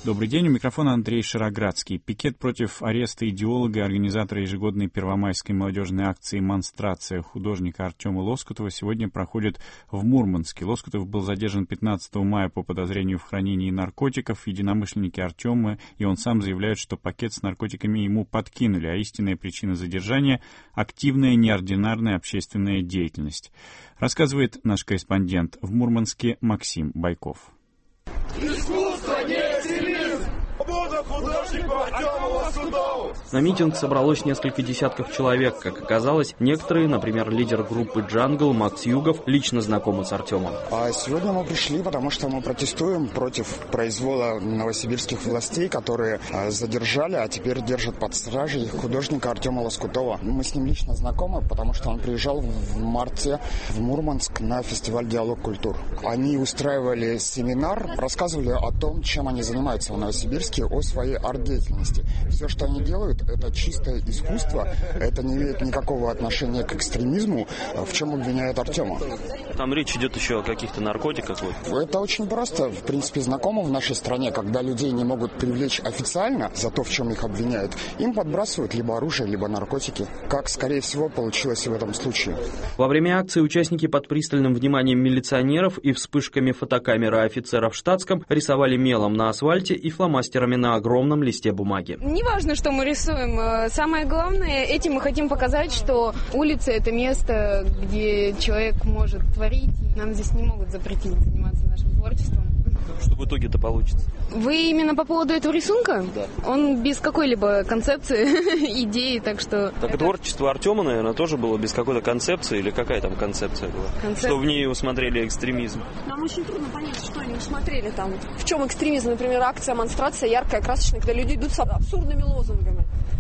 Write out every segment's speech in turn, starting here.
Добрый день, у микрофона Андрей Шароградский. Пикет против ареста идеолога и организатора ежегодной первомайской молодежной акции «Монстрация» художника Артема Лоскутова сегодня проходит в Мурманске. Лоскутов был задержан 15 мая по подозрению в хранении наркотиков. Единомышленники Артема и он сам заявляют, что пакет с наркотиками ему подкинули, а истинная причина задержания — активная неординарная общественная деятельность. Рассказывает наш корреспондент в Мурманске Максим Байков. Искусство не цивилизм! Свобода художнику Артему Лоскутову! На митинг собралось несколько десятков человек. Как оказалось, некоторые, например, лидер группы «Джангл» Макс Югов, лично знакомы с Артемом. Сегодня мы пришли, потому что мы протестуем против произвола новосибирских властей, которые задержали, а теперь держат под стражей художника Артема Лоскутова. Мы с ним лично знакомы, потому что он приезжал в марте в Мурманск на фестиваль «Диалог культур». Они устраивали семинар, рассказывали о том, чем они занимаются в Новосибирске, о своей арт-деятельности. Все, что они делают, это чистое искусство, это не имеет никакого отношения к экстремизму, в чем обвиняют Артема. Там речь идет еще о каких-то наркотиках. Это очень просто, в принципе, знакомо в нашей стране, когда людей не могут привлечь официально за то, в чем их обвиняют, им подбрасывают либо оружие, либо наркотики, как, скорее всего, получилось в этом случае. Во время акции участники под пристальным вниманием милиционеров и вспышками фотокамеры офицеров в штатском рисовали мелом на асфальте и фломастерами на огромном листе бумаги. Неважно, что мы рисуем. Самое главное, этим мы хотим показать, что улица — это место, где человек может творить. Нам здесь не могут запретить заниматься нашим творчеством. Что в итоге-то получится? Вы именно по поводу этого рисунка? Да. Он без какой-либо концепции, идеи, так что... Так и творчество Артема, наверное, тоже было без какой-то концепции, или какая там концепция была? Что в ней усмотрели экстремизм? Нам очень трудно понять, что они усмотрели там. В чем экстремизм? Например, акция «Монстрация» яркая, красочная, когда люди идут с абсурдными лозунгами.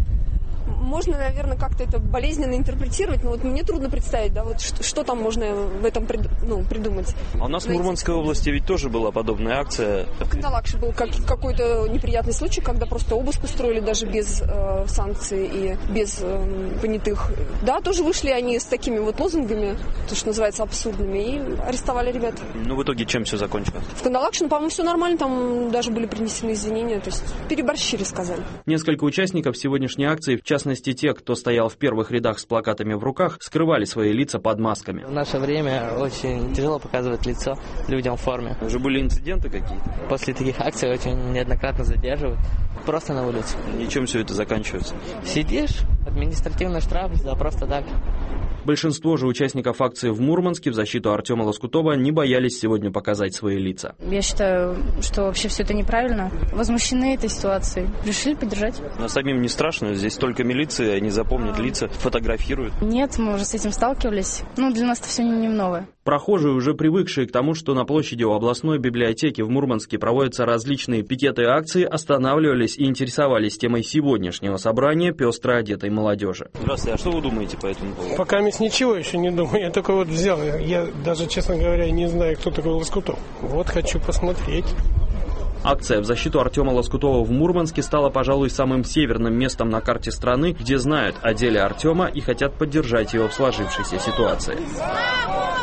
Можно, наверное, как-то это болезненно интерпретировать, но вот мне трудно представить, да, вот что там можно в этом придумать. А у нас в Мурманской области ведь тоже была подобная акция. В Кандалакше был какой-то неприятный случай, когда просто обыск устроили даже без санкций и без понятых. Да, тоже вышли они с такими вот лозунгами, то, что называется, абсурдными, и арестовали ребят. Ну, в итоге чем все закончилось? В Кандалакше, по-моему, все нормально, там даже были принесены извинения, то есть переборщили, сказали. Несколько участников сегодняшней акции, в частности, те, кто стоял в первых рядах с плакатами в руках, скрывали свои лица под масками. В наше время очень тяжело показывать лицо людям в форме. Уже были инциденты какие-то? После таких акций очень неоднократно задерживают. Просто на улице. И чем все это заканчивается? Сидишь, административный штраф за просто так. Большинство же участников акции в Мурманске в защиту Артема Лоскутова не боялись сегодня показать свои лица. Я считаю, что вообще все это неправильно. Возмущены этой ситуацией. Решили поддержать. Но самим не страшно, здесь только милиция, они запомнят лица, фотографируют. Нет, мы уже с этим сталкивались. Для нас это все не новое. Прохожие, уже привыкшие к тому, что на площади у областной библиотеки в Мурманске проводятся различные пикеты и акции, останавливались и интересовались темой сегодняшнего собрания пестро одетой молодежи. Здравствуйте, а что вы думаете по этому поводу? Пока ничего еще не думаю, я только вот взял, я даже, честно говоря, не знаю, кто такой Лоскутов. Вот хочу посмотреть. Акция в защиту Артема Лоскутова в Мурманске стала, пожалуй, самым северным местом на карте страны, где знают о деле Артема и хотят поддержать его в сложившейся ситуации.